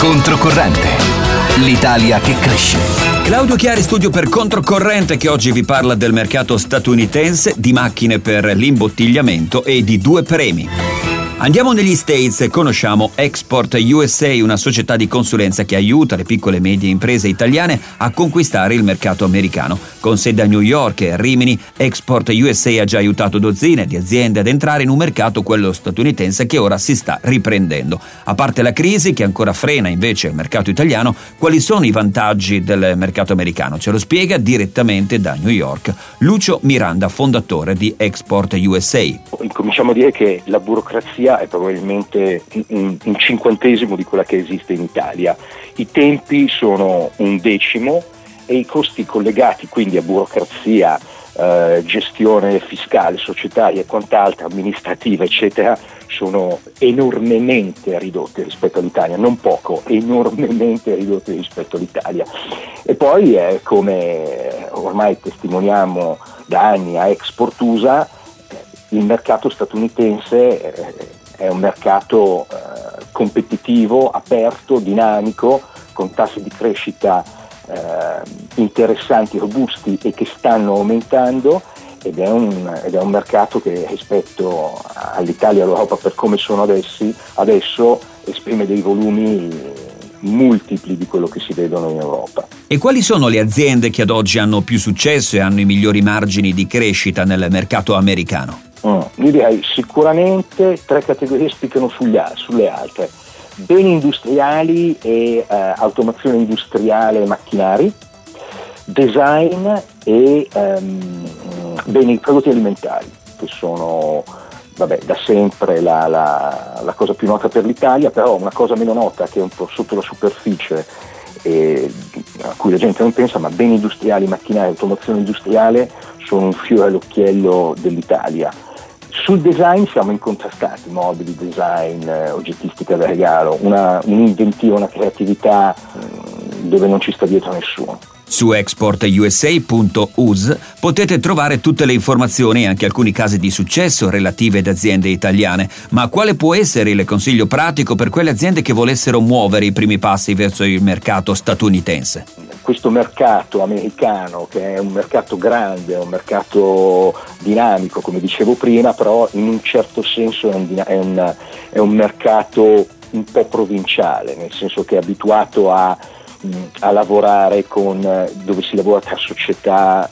Controcorrente. L'Italia che cresce. Claudio Chiari, studio per Controcorrente, che oggi vi parla del mercato statunitense, di macchine per l'imbottigliamento e di 2 premi. Andiamo negli States e conosciamo Export USA, una società di consulenza che aiuta le piccole e medie imprese italiane a conquistare il mercato americano. Con sede a New York e a Rimini, Export USA ha già aiutato dozzine di aziende ad entrare in un mercato, quello statunitense, che ora si sta riprendendo. A parte la crisi che ancora frena invece il mercato italiano, quali sono i vantaggi del mercato americano? Ce lo spiega direttamente da New York Lucio Miranda, fondatore di Export USA. Cominciamo a dire che la burocrazia è probabilmente un cinquantesimo di quella che esiste in Italia. I tempi sono 1/10 e i costi collegati quindi a burocrazia, gestione fiscale, societaria e quant'altro, amministrativa eccetera, sono enormemente ridotti rispetto all'Italia, non poco, enormemente ridotti rispetto all'Italia. E poi come ormai testimoniamo da anni a Export USA, il mercato statunitense è un mercato competitivo, aperto, dinamico, con tassi di crescita interessanti, robusti e che stanno aumentando, ed è un mercato che rispetto all'Italia e all'Europa per come sono adesso esprime dei volumi multipli di quello che si vedono in Europa. E quali sono le aziende che ad oggi hanno più successo e hanno i migliori margini di crescita nel mercato americano? Io direi sicuramente 3 categorie spiccano sulle altre: beni industriali e automazione industriale e macchinari, design e prodotti alimentari, che sono da sempre la cosa più nota per l'Italia, però una cosa meno nota che è un po' sotto la superficie e a cui la gente non pensa, ma beni industriali, macchinari, automazione industriale sono un fiore all'occhiello dell'Italia. Sul design siamo incontrastati: mobili, design, oggettistica da regalo, un'inventiva, una creatività dove non ci sta dietro nessuno. Su exportusa.us potete trovare tutte le informazioni e anche alcuni casi di successo relativi ad aziende italiane. Ma quale può essere il consiglio pratico per quelle aziende che volessero muovere i primi passi verso il mercato statunitense? Questo mercato americano, che è un mercato grande, è un mercato dinamico, come dicevo prima, però in un certo senso è un mercato un po' provinciale, nel senso che è abituato a lavorare dove si lavora tra società,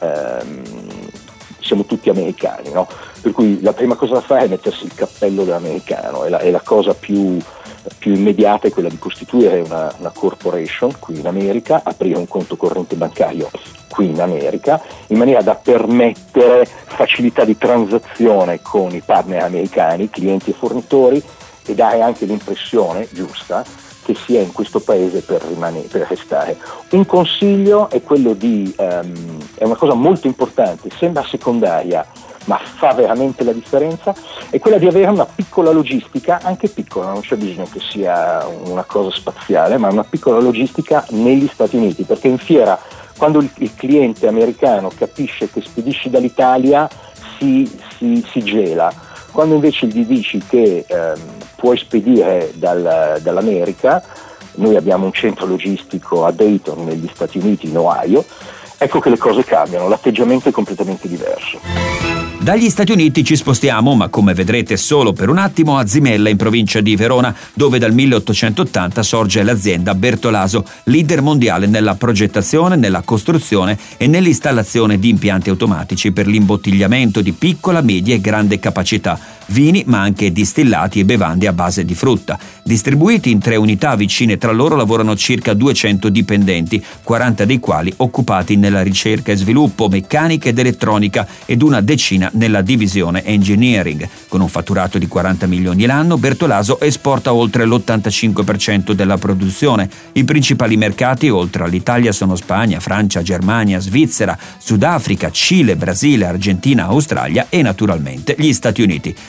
siamo tutti americani, no? Per cui la prima cosa da fare è mettersi il cappello dell'americano, e la cosa più immediata è quella di costituire una corporation qui in America, aprire un conto corrente bancario qui in America, in maniera da permettere facilità di transazione con i partner americani, clienti e fornitori, e dare anche l'impressione giusta che si è in questo paese per restare. Un consiglio è quello è una cosa molto importante, sembra secondaria ma fa veramente la differenza, è quella di avere una piccola logistica, anche piccola, non c'è bisogno che sia una cosa spaziale, ma una piccola logistica negli Stati Uniti, perché in fiera, quando il cliente americano capisce che spedisci dall'Italia, si gela. Quando invece gli dici che puoi spedire dall'America, noi abbiamo un centro logistico a Dayton negli Stati Uniti, in Ohio, ecco che le cose cambiano, l'atteggiamento è completamente diverso. Dagli Stati Uniti ci spostiamo, ma come vedrete solo per un attimo, a Zimella, in provincia di Verona, dove dal 1880 sorge l'azienda Bertolaso, leader mondiale nella progettazione, nella costruzione e nell'installazione di impianti automatici per l'imbottigliamento di piccola, media e grande capacità, vini ma anche distillati e bevande a base di frutta. Distribuiti in 3 unità vicine tra loro lavorano circa 200 dipendenti, 40 dei quali occupati nella ricerca e sviluppo, meccanica ed elettronica, ed una decina nella divisione engineering. Con un fatturato di 40 milioni l'anno, Bertolaso esporta oltre l'85% della produzione. I principali mercati oltre all'Italia sono Spagna, Francia, Germania, Svizzera, Sudafrica, Cile, Brasile, Argentina, Australia e naturalmente gli Stati Uniti.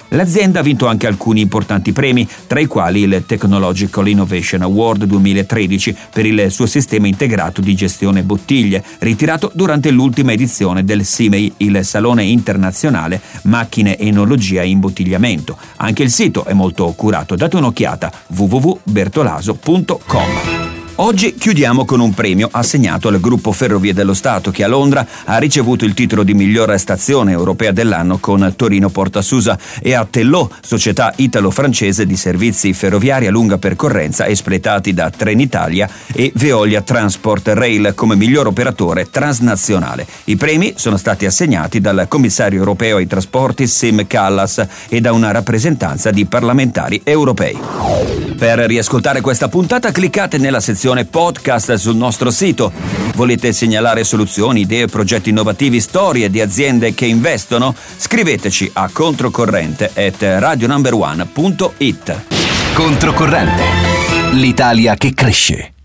L'azienda ha vinto anche alcuni importanti premi, tra i quali il Technological Innovation Award 2013 per il suo sistema integrato di gestione bottiglie, ritirato durante l'ultima edizione del SIMEI, il Salone Internazionale Macchine e Enologia e Imbottigliamento. Anche il sito è molto curato, date un'occhiata: www.bertolaso.com. Oggi chiudiamo con un premio assegnato al gruppo Ferrovie dello Stato, che a Londra ha ricevuto il titolo di miglior stazione europea dell'anno con Torino Porta Susa, e a Tellò, società italo-francese di servizi ferroviari a lunga percorrenza espletati da Trenitalia e Veolia Transport Rail, come miglior operatore transnazionale. I premi sono stati assegnati dal commissario europeo ai trasporti Siim Kallas e da una rappresentanza di parlamentari europei. Per riascoltare questa puntata cliccate nella sezione podcast sul nostro sito. Volete segnalare soluzioni, idee, progetti innovativi, storie di aziende che investono? Scriveteci a controcorrente@radionumber1.it. Controcorrente. L'Italia che cresce.